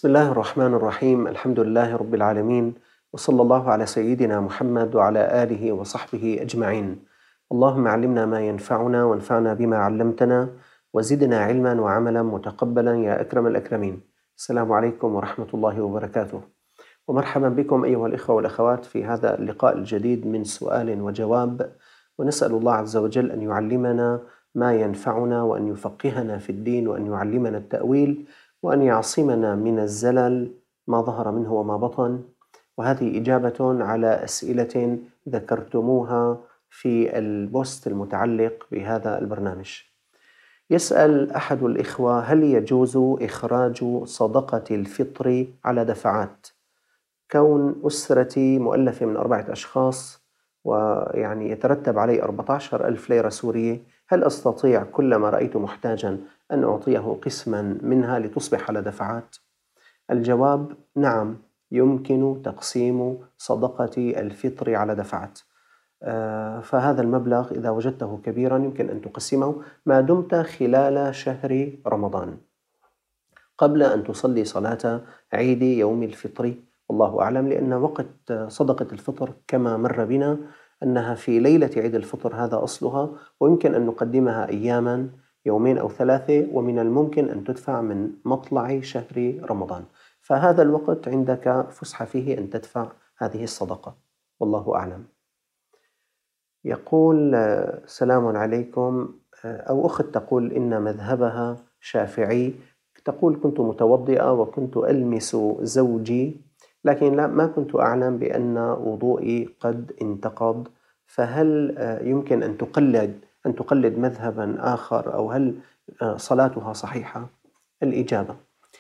بسم الله الرحمن الرحيم. الحمد لله رب العالمين، وصلى الله على سيدنا محمد وعلى آله وصحبه أجمعين. اللهم علمنا ما ينفعنا وانفعنا بما علمتنا وزدنا علما وعملا متقبلا يا أكرم الأكرمين. السلام عليكم ورحمة الله وبركاته، ومرحبا بكم أيها الإخوة والأخوات في هذا اللقاء الجديد من سؤال وجواب، ونسأل الله عز وجل أن يعلمنا ما ينفعنا وأن يفقهنا في الدين وأن يعلمنا التأويل وأن يعصمنا من الزلل ما ظهر منه وما بطن. وهذه إجابة على أسئلة ذكرتموها في البوست المتعلق بهذا البرنامج. يسأل أحد الإخوة: هل يجوز إخراج صدقة الفطر على دفعات؟ كون أسرتي مؤلفة من 4 أشخاص ويعني يترتب علي 14,000 ليرة سورية، هل أستطيع كلما رأيت محتاجا أن أعطيه قسما منها لتصبح على دفعات؟ الجواب: نعم، يمكن تقسيم صدقة الفطر على دفعات. فهذا المبلغ إذا وجدته كبيرا يمكن أن تقسمه ما دمت خلال شهر رمضان قبل أن تصلي صلاة عيد يوم الفطر، والله أعلم، لأن وقت صدقة الفطر كما مر بنا أنها في ليلة عيد الفطر، هذا أصلها، ويمكن أن نقدمها أياما 2 أو 3، ومن الممكن أن تدفع من مطلع شهر رمضان، فهذا الوقت عندك فسحة فيه أن تدفع هذه الصدقة، والله أعلم. يقول: سلام عليكم، أو أخت تقول إن مذهبها شافعي، تقول: كنت متوضئة وكنت ألمس زوجي، لكن ما كنت أعلم بأن وضوئي قد انتقض، فهل يمكن أن تقلد مذهبا آخر، أو هل صلاتها صحيحة؟ الإجابة: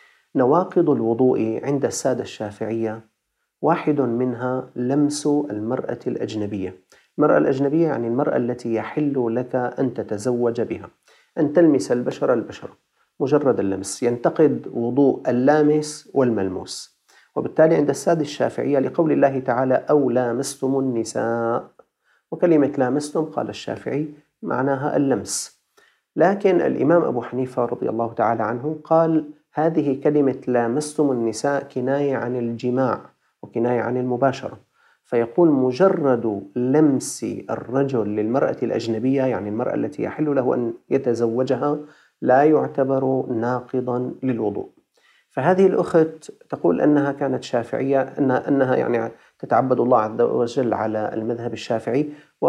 نواقض الوضوء عند السادة الشافعية واحد منها لمس المرأة الأجنبية. المرأة الأجنبية يعني المرأة التي يحل لك أن تتزوج بها، أن تلمس البشرة، مجرد اللمس ينتقد وضوء اللامس والملموس. وبالتالي عند السادة الشافعية لقول الله تعالى: أو لامستم النساء، وكلمة لامستم قال الشافعي معناها اللمس، لكن الإمام أبو حنيفة رضي الله تعالى عنه قال هذه كلمة لامستم النساء كناية عن الجماع وكناية عن المباشرة، فيقول مجرد لمس الرجل للمرأة الأجنبية، يعني المرأة التي يحل له أن يتزوجها، لا يعتبر ناقضا للوضوء. فهذه الأخت تقول أنها كانت شافعية، أنها يعني تتعبد الله عز وجل على المذهب الشافعي،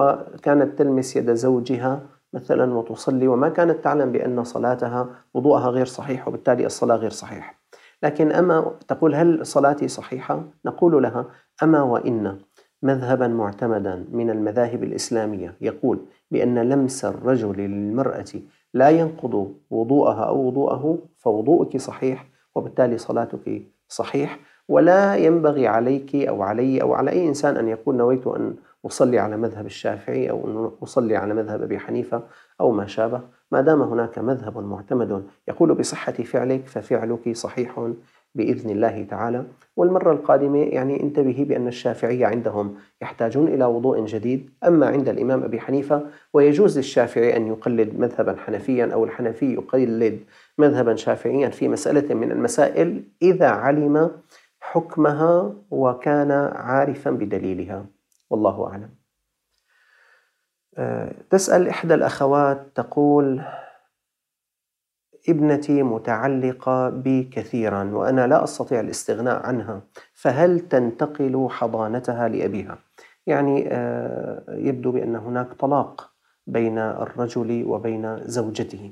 وكانت تلمس يد زوجها مثلا وتصلي، وما كانت تعلم بأن صلاتها وضوءها غير صحيح، وبالتالي الصلاة غير صحيح. لكن تقول: هل صلاتي صحيحة؟ نقول لها: أما وإن مذهبا معتمدا من المذاهب الإسلامية يقول بأن لمس الرجل للمرأة لا ينقض وضوءها أو وضوءه، فوضوءك صحيح، وبالتالي صلاتك صحيح، ولا ينبغي عليك أو علي أو على أي إنسان أن يقول نويت أن أصلي على مذهب الشافعي أو أن أصلي على مذهب أبي حنيفة أو ما شابه. ما دام هناك مذهب معتمد يقول بصحة فعلك، ففعلك صحيح بإذن الله تعالى. والمرة القادمة يعني انتبهي بأن الشافعية عندهم يحتاجون إلى وضوء جديد، أما عند الإمام أبي حنيفة ويجوز للشافعي أن يقلد مذهبا حنفيا، أو الحنفي يقلد مذهبا شافعيا في مسألة من المسائل إذا علم حكمها وكان عارفا بدليلها، والله أعلم. تسأل إحدى الأخوات تقول: ابنتي متعلقة بي كثيرا وأنا لا أستطيع الاستغناء عنها، فهل تنتقل حضانتها لأبيها؟ يعني يبدو بأن هناك طلاق بين الرجل وبين زوجته.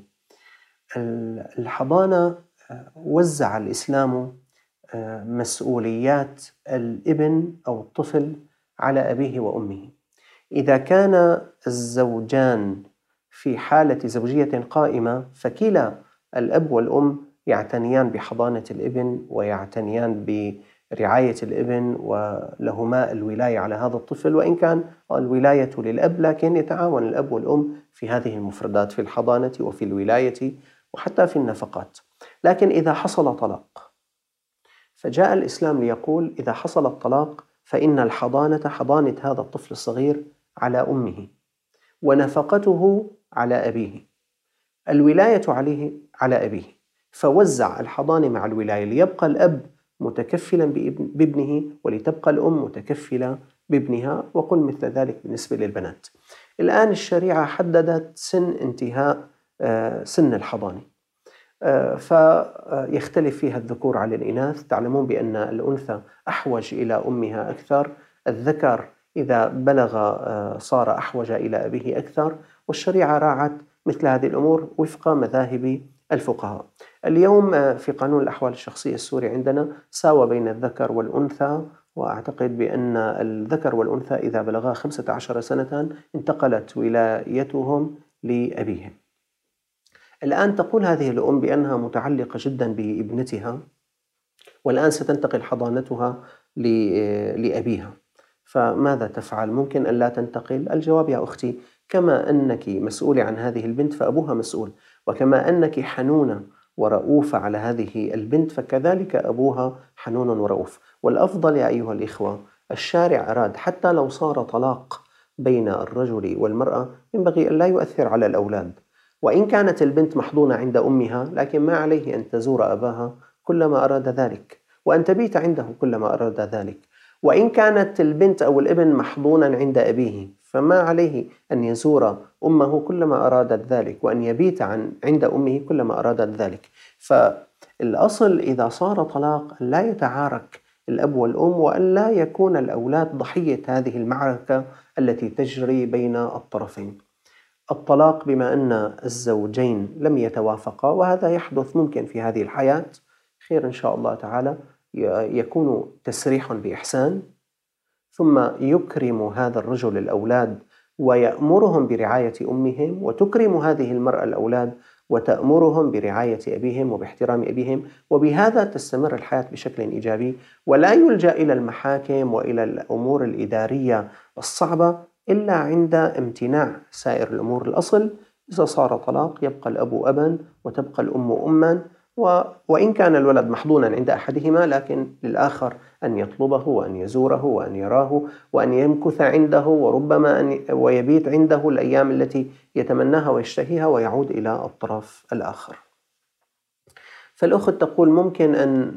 الحضانة وزع الإسلام مسؤوليات الابن أو الطفل على أبيه وأمه. إذا كان الزوجان في حالة زوجية قائمة، فكلا الأب والأم يعتنيان بحضانة الابن ويعتنيان برعاية الابن، ولهما الولاية على هذا الطفل، وإن كان الولاية للأب، لكن يتعاون الأب والأم في هذه المفردات، في الحضانة وفي الولاية وحتى في النفقات. لكن إذا حصل طلاق، فجاء الإسلام ليقول إذا حصل الطلاق فإن حضانة هذا الطفل الصغير على أمه، ونفقته على أبيه، الولاية عليه على أبيه، فوزع الحضانة مع الولاية ليبقى الأب متكفلا بابنه، ولتبقى الأم متكفلة بابنها، وقل مثل ذلك بالنسبة للبنات. الآن الشريعة حددت سن انتهاء سن الحضانة، فيختلف فيها الذكور عن الإناث. تعلمون بأن الأنثى أحوج إلى أمها أكثر، الذكر إذا بلغ صار أحوج إلى أبيه أكثر، والشريعة راعت مثل هذه الأمور وفق مذاهب الفقهاء. اليوم في قانون الأحوال الشخصية السوري عندنا ساوى بين الذكر والأنثى، وأعتقد بأن الذكر والأنثى إذا بلغا 15 سنة انتقلت ولايتهم لأبيهم. الآن تقول هذه الأم بأنها متعلقة جدا بابنتها، والآن ستنتقل حضانتها لأبيها، فماذا تفعل؟ ممكن أن لا تنتقل؟ الجواب يا أختي، كما أنك مسؤولة عن هذه البنت فأبوها مسؤول، وكما أنك حنونة ورؤوفة على هذه البنت فكذلك أبوها حنون ورؤوف. والأفضل يا أيها الإخوة، الشارع أراد حتى لو صار طلاق بين الرجل والمرأة ينبغي أن لا يؤثر على الأولاد، وإن كانت البنت محضونة عند أمها لكن ما عليه أن تزور أباها كلما أراد ذلك، وأن تبيت عنده كلما أراد ذلك. وإن كانت البنت أو الابن محضونا عند أبيه فما عليه أن يزور أمه كلما أرادت ذلك، وأن يبيت عند أمه كلما أرادت ذلك. فالأصل إذا صار طلاق أن لا يتعارك الأب والأم، وأن لا يكون الأولاد ضحية هذه المعركة التي تجري بين الطرفين. الطلاق بما أن الزوجين لم يتوافقا، وهذا يحدث ممكن في هذه الحياة، خير إن شاء الله تعالى، يكون تسريح بإحسان، ثم يكرم هذا الرجل الأولاد ويأمرهم برعاية أمهم، وتكرم هذه المرأة الأولاد وتأمرهم برعاية أبيهم وباحترام أبيهم، وبهذا تستمر الحياة بشكل إيجابي، ولا يلجأ إلى المحاكم وإلى الأمور الإدارية الصعبة إلا عند امتناع سائر الأمور. الأصل إذا صار طلاق يبقى الأب أبا وتبقى الأم أما، وإن كان الولد محضونا عند أحدهما لكن للآخر أن يطلبه وأن يزوره وأن يراه وأن يمكث عنده، وربما ويبيت عنده الأيام التي يتمناها ويشتهيها ويعود إلى الطرف الآخر. فالأخت تقول ممكن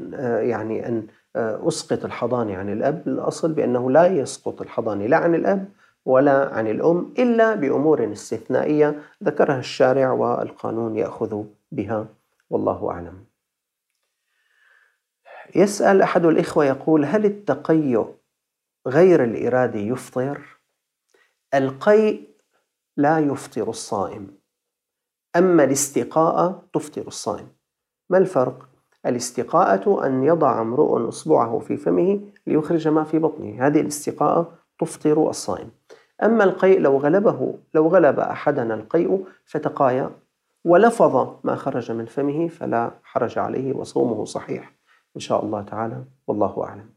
أن أسقط الحضانة عن الأب. الأصل بأنه لا يسقط الحضانة لا عن الأب ولا عن الأم إلا بأمور استثنائية ذكرها الشارع والقانون يأخذ بها، والله أعلم. يسأل أحد الإخوة يقول: هل التقيؤ غير الإرادي يفطر؟ القيء لا يفطر الصائم، أما الاستقاءة تفطر الصائم. ما الفرق؟ الاستقاءة أن يضع امرؤ إصبعه في فمه ليخرج ما في بطنه، هذه الاستقاءة تفطر الصائم. أما القيء لو غلب أحدنا القيء فتقايا ولفظ ما خرج من فمه فلا حرج عليه وصومه صحيح إن شاء الله تعالى، والله أعلم.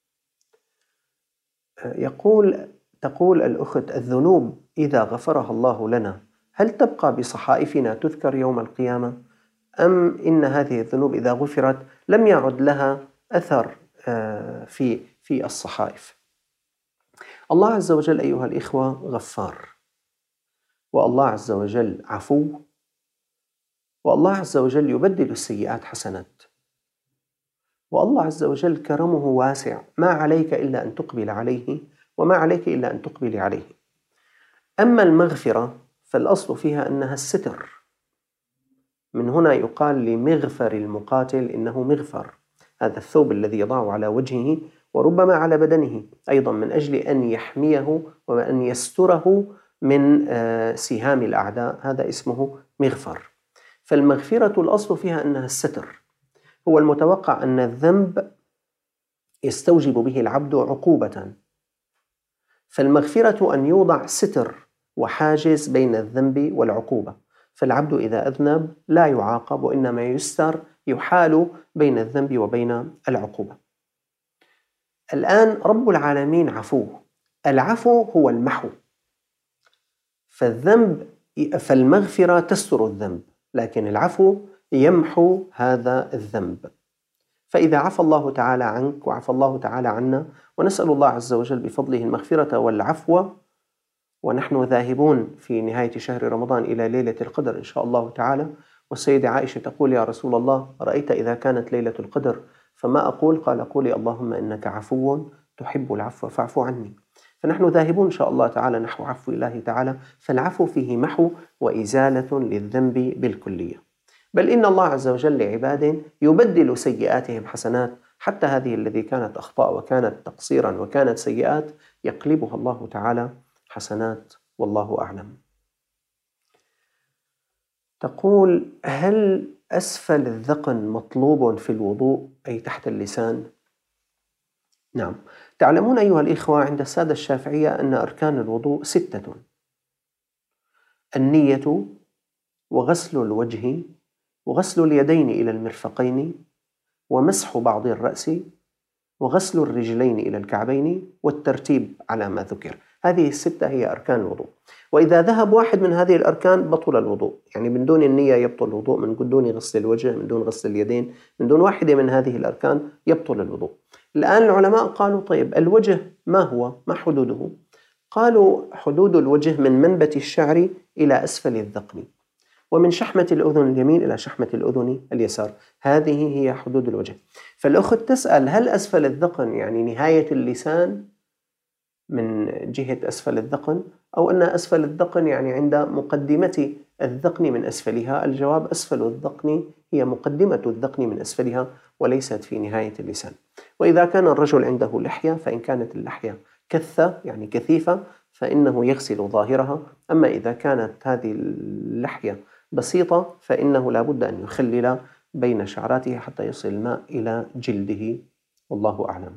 تقول الأخت: الذنوب إذا غفرها الله لنا هل تبقى بصحائفنا تذكر يوم القيامة؟ أم إن هذه الذنوب إذا غفرت لم يعد لها أثر في الصحائف؟ الله عز وجل أيها الإخوة غفار، والله عز وجل عفو، والله عز وجل يبدل السيئات حسنات، والله عز وجل كرمه واسع، ما عليك إلا أن تقبل عليه وما عليك إلا أن تقبل عليه. أما المغفرة فالأصل فيها أنها الستر، من هنا يقال لمغفر المقاتل إنه مغفر، هذا الثوب الذي يضعه على وجهه وربما على بدنه أيضا من أجل أن يحميه وأن يستره من سهام الأعداء، هذا اسمه مغفر. فالمغفرة الأصل فيها أنها الستر. هو المتوقع أن الذنب يستوجب به العبد عقوبة، فالمغفرة أن يوضع ستر وحاجز بين الذنب والعقوبة، فالعبد إذا أذنب لا يعاقب وإنما يستر، يحال بين الذنب وبين العقوبة. الآن رب العالمين عفو، العفو هو المحو، فالمغفرة تستر الذنب، لكن العفو يمحو هذا الذنب. فإذا عفى الله تعالى عنك وعفى الله تعالى عنا، ونسأل الله عز وجل بفضله المغفرة والعفو، ونحن ذاهبون في نهاية شهر رمضان إلى ليلة القدر إن شاء الله تعالى. والسيدة عائشة تقول: يا رسول الله، رأيت إذا كانت ليلة القدر فما أقول؟ قال قولي اللهم إنك عفو تحب العفو فاعف عني. فنحن ذاهبون إن شاء الله تعالى نحو عفو الله تعالى، فالعفو فيه محو وإزالة للذنب بالكلية. بل إن الله عز وجل لعباده يبدل سيئاتهم حسنات، حتى هذه التي كانت أخطاء وكانت تقصيرا وكانت سيئات يقلبها الله تعالى حسنات، والله أعلم. تقول: هل أسفل الذقن مطلوب في الوضوء أي تحت اللسان؟ نعم. تعلمون أيها الإخوة عند السادة الشافعية أن أركان الوضوء 6: النية، وغسل الوجه، وغسل اليدين إلى المرفقين، ومسح بعض الرأس، وغسل الرجلين إلى الكعبين، والترتيب على ما ذكر. هذه الستة هي أركان الوضوء، وإذا ذهب واحد من هذه الأركان بطل الوضوء. يعني من دون النية يبطل الوضوء، من دون غسل الوجه، من دون غسل اليدين، من دون واحدة من هذه الأركان يبطل الوضوء. الآن العلماء قالوا: طيب الوجه ما هو؟ ما حدوده؟ قالوا: حدود الوجه من منبت الشعر إلى أسفل الذقن، ومن شحمة الأذن اليمين إلى شحمة الأذن اليسار. هذه هي حدود الوجه. فالأخت تسأل: هل أسفل الذقن يعني نهاية اللسان من جهة أسفل الذقن، أو أن أسفل الذقن يعني عند مقدمة الذقن من أسفلها؟ الجواب: أسفل الذقن هي مقدمة الذقن من أسفلها، وليست في نهاية اللسان. وإذا كان الرجل عنده لحية، فإن كانت اللحية كثة يعني كثيفة فإنه يغسل ظاهرها، أما إذا كانت هذه اللحية بسيطة فإنه لا بد أن يخلل بين شعراته حتى يصل الماء إلى جلده، والله أعلم.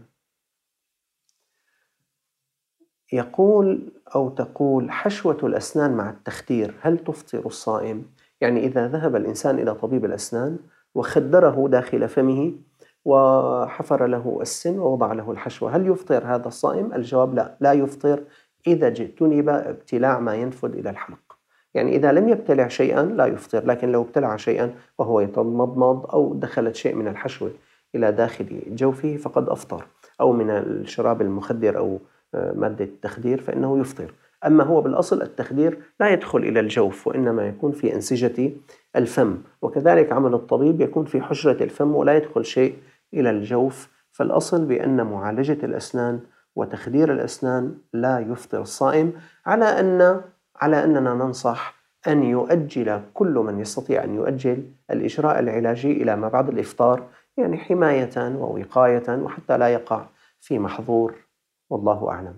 يقول أو تقول: حشوة الأسنان مع التخدير هل تفطر الصائم؟ يعني إذا ذهب الإنسان إلى طبيب الأسنان وخدره داخل فمه وحفر له السن ووضع له الحشوة، هل يفطر هذا الصائم؟ الجواب: لا، لا يفطر إذا اجتنب ابتلاع ما ينفذ إلى الحلق. يعني إذا لم يبتلع شيئا لا يفطر، لكن لو ابتلع شيئا وهو يتمضمض أو دخلت شيء من الحشوة إلى داخل جوفه فقد أفطر، أو من الشراب المخدر أو مادة التخدير فإنه يفطر. أما هو بالأصل التخدير لا يدخل إلى الجوف، وإنما يكون في أنسجة الفم، وكذلك عمل الطبيب يكون في حجرة الفم ولا يدخل شيء إلى الجوف. فالأصل بأن معالجة الأسنان وتخدير الأسنان لا يفطر الصائم، على أننا ننصح أن يؤجل كل من يستطيع أن يؤجل الإجراء العلاجي إلى ما بعد الإفطار، يعني حماية ووقاية وحتى لا يقع في محظور، والله أعلم.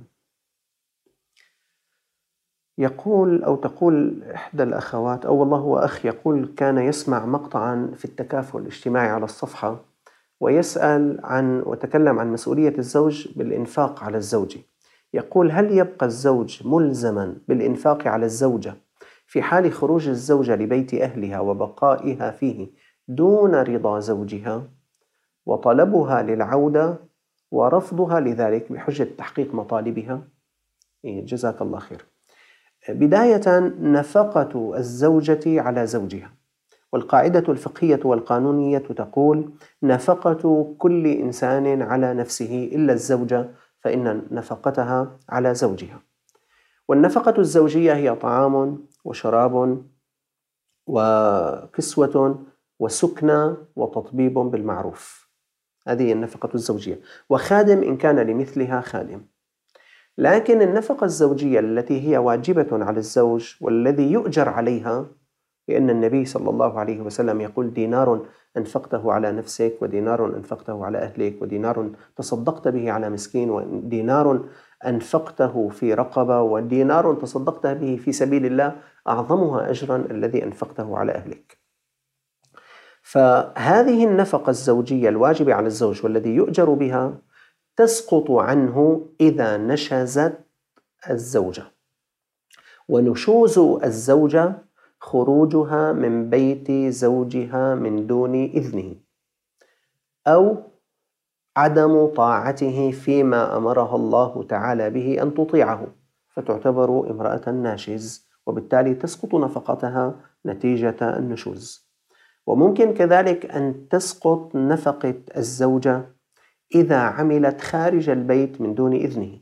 يقول أو تقول إحدى الأخوات، أو والله هو أخ، يقول: كان يسمع مقطعا في التكافل الاجتماعي على الصفحة ويسأل وتكلم عن مسؤولية الزوج بالإنفاق على الزوجة. يقول: هل يبقى الزوج ملزما بالإنفاق على الزوجة في حال خروج الزوجة لبيت أهلها وبقائها فيه دون رضا زوجها، وطلبها للعودة ورفضها لذلك بحجة تحقيق مطالبها؟ جزاك الله خير. بداية، نفقة الزوجة على زوجها، والقاعدة الفقهية والقانونية تقول: نفقة كل إنسان على نفسه إلا الزوجة، فإن نفقتها على زوجها. والنفقة الزوجية هي طعام وشراب وكسوة وسكنى وتطبيب بالمعروف، هذه النفقة الزوجية، وخادم إن كان لمثلها خادم. لكن النفقة الزوجية التي هي واجبة على الزوج والذي يؤجر عليها، لأن النبي صلى الله عليه وسلم يقول: دينار أنفقته على نفسك، ودينار أنفقته على أهلك، ودينار تصدقت به على مسكين، ودينار أنفقته في رقبة، ودينار تصدقت به في سبيل الله أعظمها أجرا الذي أنفقته على أهلك. فهذه النفقة الزوجية الواجبة على الزوج والذي يؤجر بها تسقط عنه إذا نشزت الزوجة. ونشوز الزوجة خروجها من بيت زوجها من دون إذنه، أو عدم طاعته فيما أمرها الله تعالى به أن تطيعه، فتعتبر امرأة ناشز، وبالتالي تسقط نفقتها نتيجة النشوز. وممكن كذلك أن تسقط نفقة الزوجة إذا عملت خارج البيت من دون إذنه،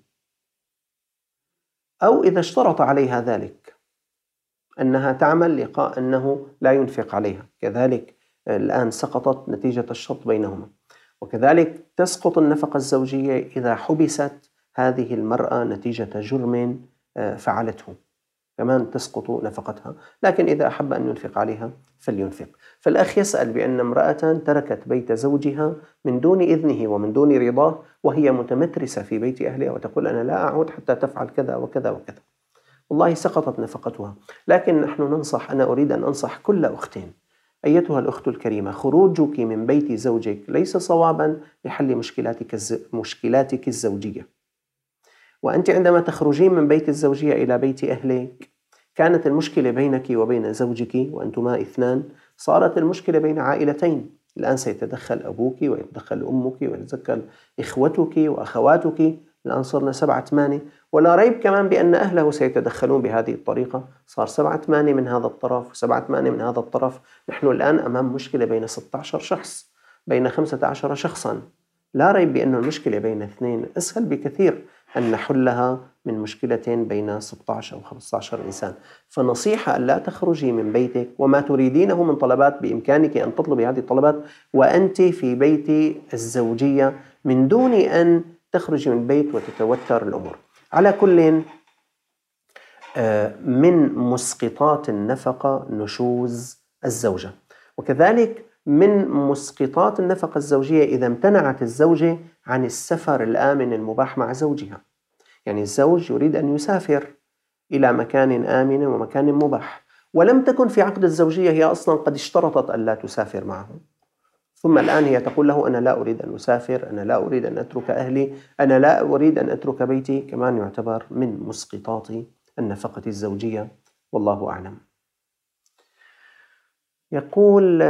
أو إذا اشترط عليها ذلك أنها تعمل لقاء أنه لا ينفق عليها، كذلك الآن سقطت نتيجة الشرط بينهما. وكذلك تسقط النفقة الزوجية إذا حبست هذه المرأة نتيجة جرم فعلته، كمان تسقط نفقتها. لكن إذا أحب أن ينفق عليها فلينفق. فالأخ يسأل بأن امرأة تركت بيت زوجها من دون إذنه ومن دون رضاه، وهي متمترسة في بيت أهلها وتقول أنا لا أعود حتى تفعل كذا وكذا وكذا. والله سقطت نفقتها. لكن نحن ننصح، أنا أريد أن أنصح كل أختين، أيتها الأخت الكريمة، خروجك من بيت زوجك ليس صوابا لحل مشكلاتك الزوجية. وأنت عندما تخرجين من بيت الزوجية إلى بيت أهلك، كانت المشكلة بينك وبين زوجك وأنتما اثنان، صارت المشكلة بين عائلتين. الآن سيتدخل أبوك ويتدخل أمك ويتدخل إخوتك وأخواتك، الآن صرنا 7-8، ولا ريب كمان بأن أهله سيتدخلون بهذه الطريقة، صار 7-8 من هذا الطرف و7-8 من هذا الطرف. نحن الآن أمام مشكلة بين 16 شخص، بين 15 شخصا. لا ريب بأن المشكلة بين اثنين أسهل بكثير أن نحلها من مشكلة بين 16 أو 15 إنسان. فنصيحة أن لا تخرجي من بيتك وما تريدينه من طلبات، بإمكانك أن تطلبي هذه الطلبات وأنت في بيت الزوجية من دون أن تخرجي من البيت وتتوتر الأمور. على كل، من مسقطات النفقة نشوز الزوجة، وكذلك من مسقطات النفقة الزوجية إذا امتنعت الزوجة عن السفر الآمن المباح مع زوجها. يعني الزوج يريد أن يسافر إلى مكان آمن ومكان مباح، ولم تكن في عقد الزوجية هي أصلا قد اشترطت أن لا تسافر معه، ثم الآن هي تقول له أنا لا أريد أن أسافر، أنا لا أريد أن أترك أهلي، أنا لا أريد أن أترك بيتي، كمان يعتبر من مسقطات النفقة الزوجية، والله أعلم. يقول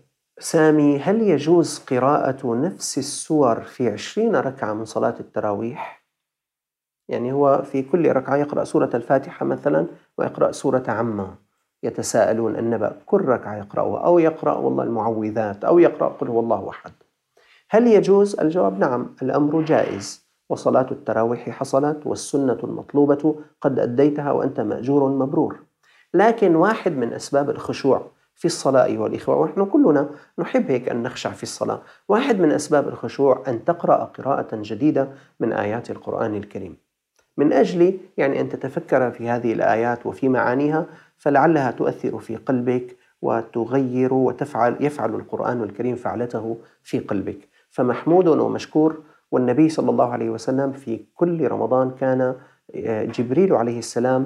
سامي: هل يجوز قراءة نفس السور في 20 ركعة من صلاة التراويح؟ يعني هو في كل ركعة يقرأ سورة الفاتحة مثلا ويقرأ سورة عما، يتساءلون النبأ، كل ركعة يقرأها، أو يقرأ والله المعوذات، أو يقرأ قل هو الله أحد. هل يجوز؟ الجواب نعم، الأمر جائز، وصلاة التراويح حصلت والسنة المطلوبة قد أديتها وأنت مأجور مبرور. لكن واحد من أسباب الخشوع في الصلاة أيها الإخوة، ونحن كلنا نحب هيك أن نخشع في الصلاة، واحد من أسباب الخشوع أن تقرأ قراءة جديدة من آيات القرآن الكريم، من أجل يعني أن تتفكر في هذه الآيات وفي معانيها، فلعلها تؤثر في قلبك وتغير يفعل القرآن الكريم فعلته في قلبك، فمحمود ومشكور. والنبي صلى الله عليه وسلم في كل رمضان كان جبريل عليه السلام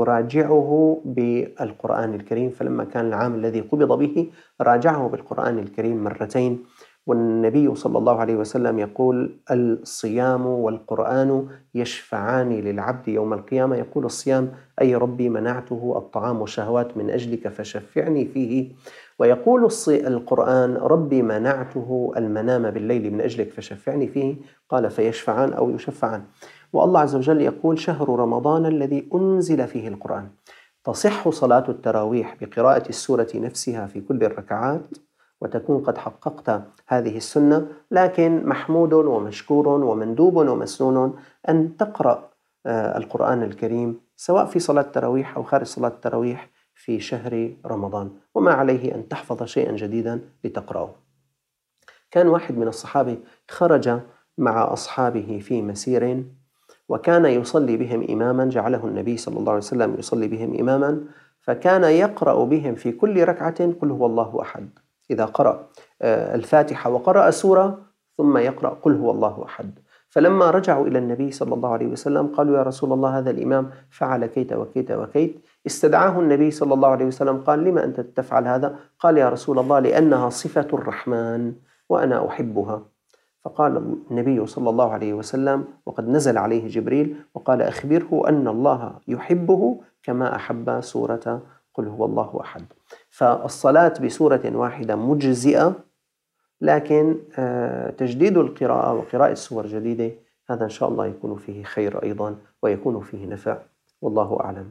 يراجعه بالقرآن الكريم، فلما كان العام الذي قبض به راجعه بالقرآن الكريم مرتين. والنبي صلى الله عليه وسلم يقول: الصيام والقرآن يشفعان للعبد يوم القيامة. يقول الصيام: أي ربي منعته الطعام والشهوات من أجلك فشفعني فيه. ويقول القرآن: ربي منعته المنام بالليل من أجلك فشفعني فيه. قال: فيشفعان أو يشفعان. والله عز وجل يقول: شهر رمضان الذي أنزل فيه القرآن. تصح صلاة التراويح بقراءة السورة نفسها في كل الركعات وتكون قد حققت هذه السنة، لكن محمود ومشكور ومندوب ومسنون أن تقرأ القرآن الكريم سواء في صلاة التراويح أو خارج صلاة التراويح في شهر رمضان، وما عليه أن تحفظ شيئا جديدا لتقرأه. كان واحد من الصحابة خرج مع أصحابه في مسير، وكان يصلي بهم إماما، جعله النبي صلى الله عليه وسلم يصلي بهم إماما، فكان يقرأ بهم في كل ركعة قل هو الله أحد. إذا قرأ الفاتحة وقرأ سورة ثم يقرأ قل هو الله أحد. فلما رجعوا إلى النبي صلى الله عليه وسلم قالوا: يا رسول الله، هذا الإمام فعل كيت وكيت وكيت. استدعاه النبي صلى الله عليه وسلم، قال: لما أنت تفعل هذا؟ قال: يا رسول الله، لأنها صفة الرحمن وأنا أحبها. فقال النبي صلى الله عليه وسلم وقد نزل عليه جبريل وقال: أخبره أن الله يحبه كما أحب سورة قل هو الله أحد. فالصلاة بسورة واحدة مجزئة، لكن تجديد القراءة وقراءة سور جديدة هذا إن شاء الله يكون فيه خير أيضا ويكون فيه نفع، والله أعلم.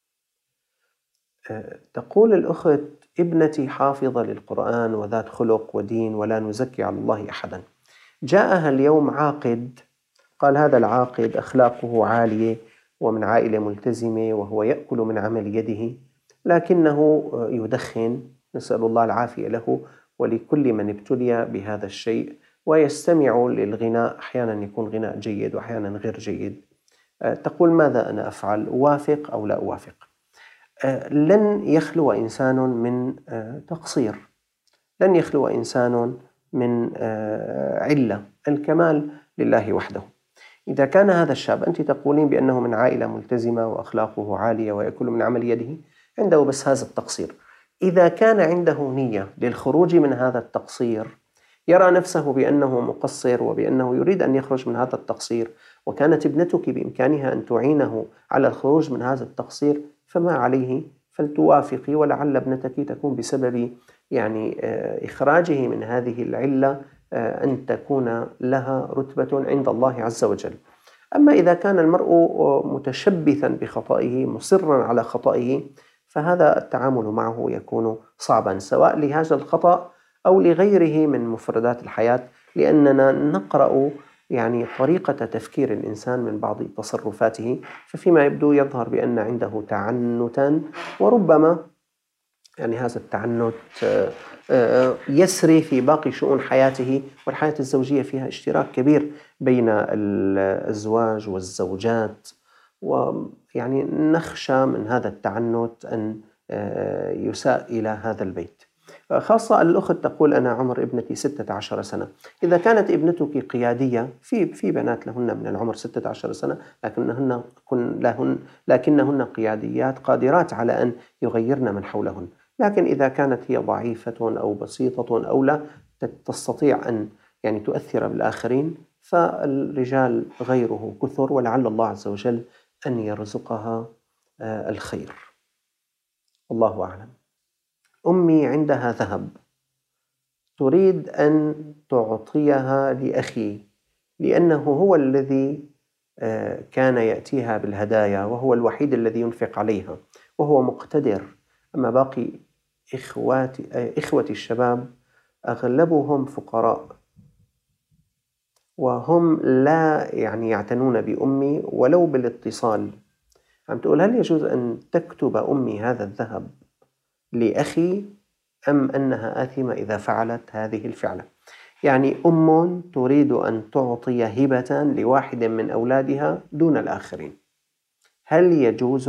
تقول الأخت: ابنتي حافظة للقرآن وذات خلق ودين ولا نزكي على الله أحدا. جاءها اليوم عاقد، قال هذا العاقد أخلاقه عالية ومن عائلة ملتزمة وهو يأكل من عمل يده، لكنه يدخن، نسأل الله العافية له ولكل من ابتلي بهذا الشيء. ويستمع للغناء، أحيانا يكون غناء جيد وأحيانا غير جيد. تقول ماذا أنا أفعل؟ أوافق أو لا أوافق؟ لن يخلو إنسان من تقصير، لن يخلو إنسان من علة، الكمال لله وحده. إذا كان هذا الشاب أنت تقولين بأنه من عائلة ملتزمة وأخلاقه عالية ويأكل من عمل يده، عنده بس هذا التقصير. إذا كان عنده نية للخروج من هذا التقصير، يرى نفسه بأنه مقصر وبأنه يريد أن يخرج من هذا التقصير، وكانت ابنتك بإمكانها أن تعينه على الخروج من هذا التقصير، فما عليه، فلتوافقي، ولعل ابنتك تكون بسبب إخراجه من هذه العلة أن تكون لها رتبة عند الله عز وجل. أما إذا كان المرء متشبثا بخطئه، مصرا على خطئه، فهذا التعامل معه يكون صعبا، سواء لهذا الخطأ أو لغيره من مفردات الحياة، لأننا نقرأ طريقة تفكير الإنسان من بعض تصرفاته، ففيما يبدو يظهر بأن عنده تعنتا، وربما هذا التعنت يسري في باقي شؤون حياته، والحياة الزوجية فيها اشتراك كبير بين الأزواج والزوجات، نخشى من هذا التعنت أن يساء إلى هذا البيت. خاصة الأخت تقول أنا عمر ابنتي 16 سنة. إذا كانت ابنتك قيادية، في بنات لهن من العمر 16 سنة لكنهن قياديات قادرات على أن يغيرن من حولهن، لكن إذا كانت هي ضعيفة أو بسيطة أو لا تستطيع أن تؤثر بالآخرين، فالرجال غيره كثر، ولعل الله عز وجل أن يرزقها الخير. الله أعلم. أمي عندها ذهب، تريد أن تعطيها لأخي لأنه هو الذي كان يأتيها بالهدايا، وهو الوحيد الذي ينفق عليها وهو مقتدر، أما باقي إخوتي الشباب أغلبهم فقراء، وهم لا يعتنون بأمي ولو بالاتصال. عم تقول هل يجوز أن تكتب أمي هذا الذهب لأخي، أم أنها آثمة إذا فعلت هذه الفعلة؟ أم تريد أن تعطي هبة لواحد من أولادها دون الآخرين، هل يجوز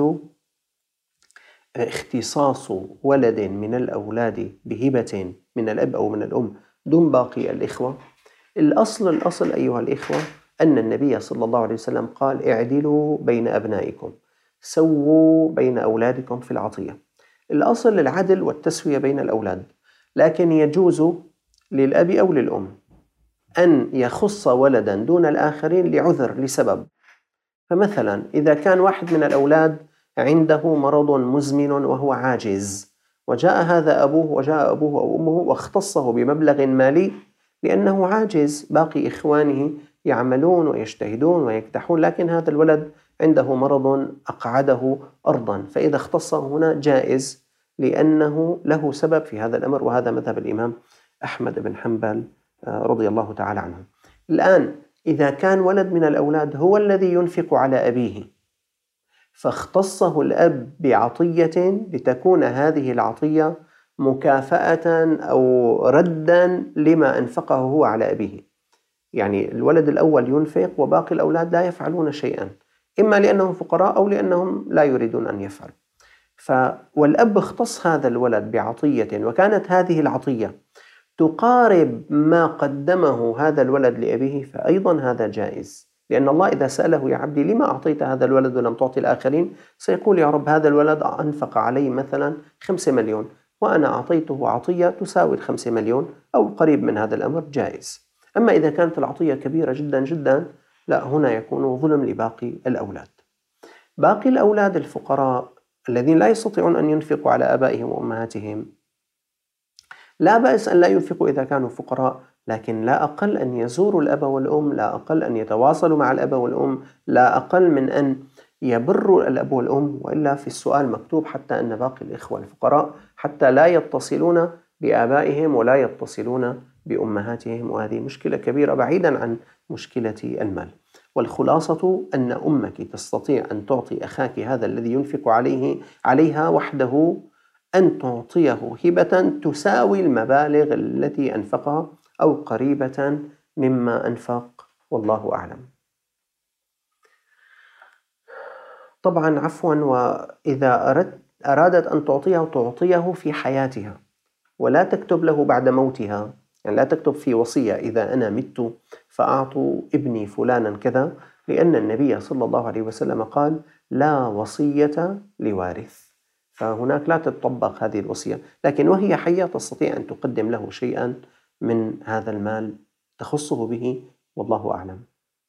اختصاص ولد من الأولاد بهبة من الأب أو من الأم دون باقي الإخوة؟ الأصل أيها الإخوة أن النبي صلى الله عليه وسلم قال اعدلوا بين أبنائكم، سووا بين أولادكم في العطية. الأصل العدل والتسوية بين الأولاد، لكن يجوز للأب أو للأم أن يخص ولدا دون الآخرين لعذر، لسبب. فمثلا إذا كان واحد من الأولاد عنده مرض مزمن وهو عاجز، وجاء هذا أبوه وجاء أبوه أو أمه واختصه بمبلغ مالي لأنه عاجز، باقي إخوانه يعملون ويجتهدون ويكدحون، لكن هذا الولد عنده مرض أقعده أرضا، فإذا اختصه هنا جائز لأنه له سبب في هذا الأمر، وهذا مذهب الإمام أحمد بن حنبل رضي الله تعالى عنه. الآن إذا كان ولد من الأولاد هو الذي ينفق على أبيه، فاختصه الأب بعطية لتكون هذه العطية مكافأة أو ردا لما أنفقه هو على أبيه، الولد الأول ينفق وباقي الأولاد لا يفعلون شيئا، إما لأنهم فقراء أو لأنهم لا يريدون أن يفعلوا. والأب اختص هذا الولد بعطية، وكانت هذه العطية تقارب ما قدمه هذا الولد لأبيه، فأيضا هذا جائز، لأن الله إذا سأله يا عبدي لما أعطيت هذا الولد ولم تعطي الآخرين، سيقول يا رب هذا الولد أنفق علي مثلا 5 مليون وأنا أعطيته عطية تساوي 5 مليون أو قريب من هذا الأمر، جائز. أما إذا كانت العطية كبيرة جدا جدا، لا، هنا يكون ظلم لباقي الأولاد. باقي الأولاد الفقراء الذين لا يستطيعون أن ينفقوا على آبائهم وأمهاتهم، لا بأس أن لا ينفقوا إذا كانوا فقراء، لكن لا أقل أن يزوروا الأب والأم، لا أقل أن يتواصلوا مع الأب والأم، لا أقل من أن يبروا الأب والأم. وإلا في السؤال مكتوب حتى أن باقي الإخوة الفقراء حتى لا يتصلون بآبائهم ولا يتصلون بأمهاتهم، وهذه مشكلة كبيرة بعيدا عن مشكلة المال. والخلاصة أن أمك تستطيع أن تعطي أخاك هذا الذي ينفق عليها وحده أن تعطيه هبة تساوي المبالغ التي أنفقها أو قريبة مما أنفق، والله أعلم. طبعا عفوا، وإذا أرادت أن تعطيه في حياتها ولا تكتب له بعد موتها، يعني لا تكتب في وصية إذا أنا مت فأعطوا ابني فلانا كذا، لأن النبي صلى الله عليه وسلم قال لا وصية لوارث، فهناك لا تطبق هذه الوصية، لكن وهي حية تستطيع أن تقدم له شيئا من هذا المال تخصه به، والله أعلم.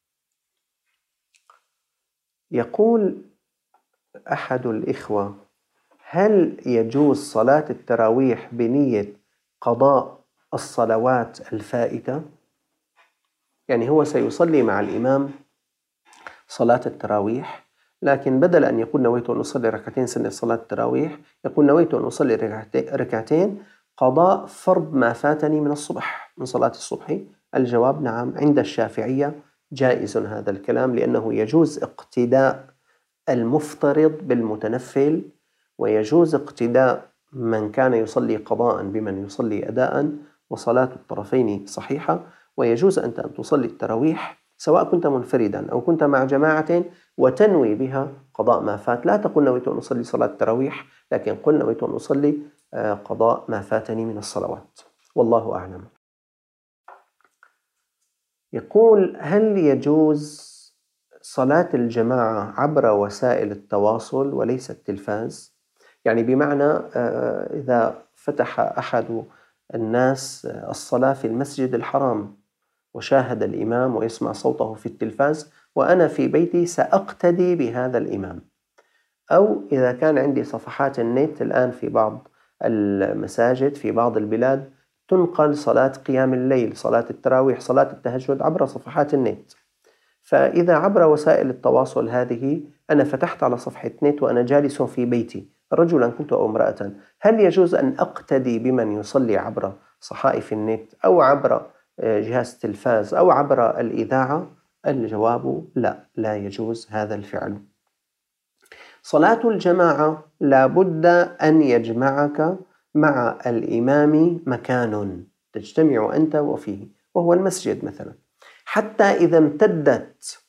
يقول أحد الإخوة: هل يجوز صلاة التراويح بنية قضاء الصلوات الفائتة؟ يعني هو سيصلي مع الإمام صلاة التراويح، لكن بدل أن يقول نويت أن أصلي ركعتين سنة صلاة التراويح، يقول نويت أن أصلي ركعتين قضاء فرض ما فاتني من الصبح، من صلاة الصبح. الجواب نعم، عند الشافعية جائز هذا الكلام، لأنه يجوز اقتداء المفترض بالمتنفل، ويجوز اقتداء من كان يصلي قضاء بمن يصلي أداء، وصلاة الطرفين صحيحة. ويجوز أنت أن تصلي التراويح سواء كنت منفردا أو كنت مع جماعة وتنوي بها قضاء ما فات، لا تقل نويت أن أصلي صلاة التراويح، لكن قل نويت أن أصلي قضاء ما فاتني من الصلوات، والله أعلم. يقول: هل يجوز صلاة الجماعة عبر وسائل التواصل وليس التلفاز؟ يعني بمعنى إذا فتح أحد الناس الصلاة في المسجد الحرام وشاهد الإمام ويسمع صوته في التلفاز، وأنا في بيتي سأقتدي بهذا الإمام، أو إذا كان عندي صفحات النت الآن في بعض المساجد في بعض البلاد تنقل صلاة قيام الليل، صلاة التراويح، صلاة التهجد عبر صفحات النت، فإذا عبر وسائل التواصل هذه أنا فتحت على صفحة نت وأنا جالس في بيتي، رجلا كنت أو امرأة، هل يجوز أن أقتدي بمن يصلي عبر صحائف النت أو عبر جهاز تلفاز أو عبر الإذاعة؟ الجواب لا، لا يجوز هذا الفعل. صلاة الجماعة لا بد أن يجمعك مع الإمام مكان تجتمع أنت وفيه، وهو المسجد مثلا، حتى إذا امتدت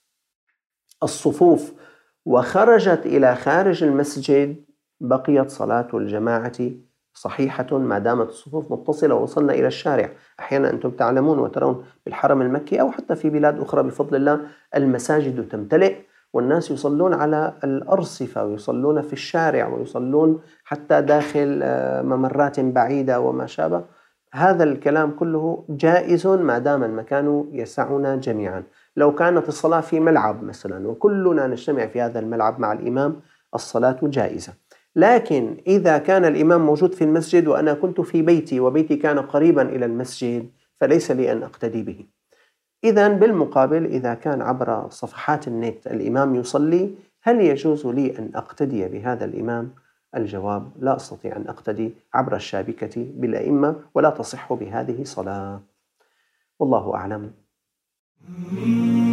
الصفوف وخرجت إلى خارج المسجد بقيت صلاة الجماعة صحيحة ما دامت الصفوف متصلة ووصلنا إلى الشارع. أحيانا أنتم تعلمون وترون بالحرم المكي أو حتى في بلاد أخرى بفضل الله المساجد تمتلئ والناس يصلون على الأرصفة ويصلون في الشارع ويصلون حتى داخل ممرات بعيدة وما شابه. هذا الكلام كله جائز ما دام المكان يسعنا جميعا. لو كانت الصلاة في ملعب مثلا وكلنا نجتمع في هذا الملعب مع الإمام، الصلاة جائزة. لكن إذا كان الإمام موجود في المسجد وأنا كنت في بيتي وبيتي كان قريبا إلى المسجد فليس لي أن أقتدي به. إذن بالمقابل إذا كان عبر صفحات النت الإمام يصلي، هل يجوز لي أن أقتدي بهذا الإمام؟ الجواب: لا أستطيع أن أقتدي عبر الشابكة بالأئمة ولا تصح بهذه صلاة، والله أعلم.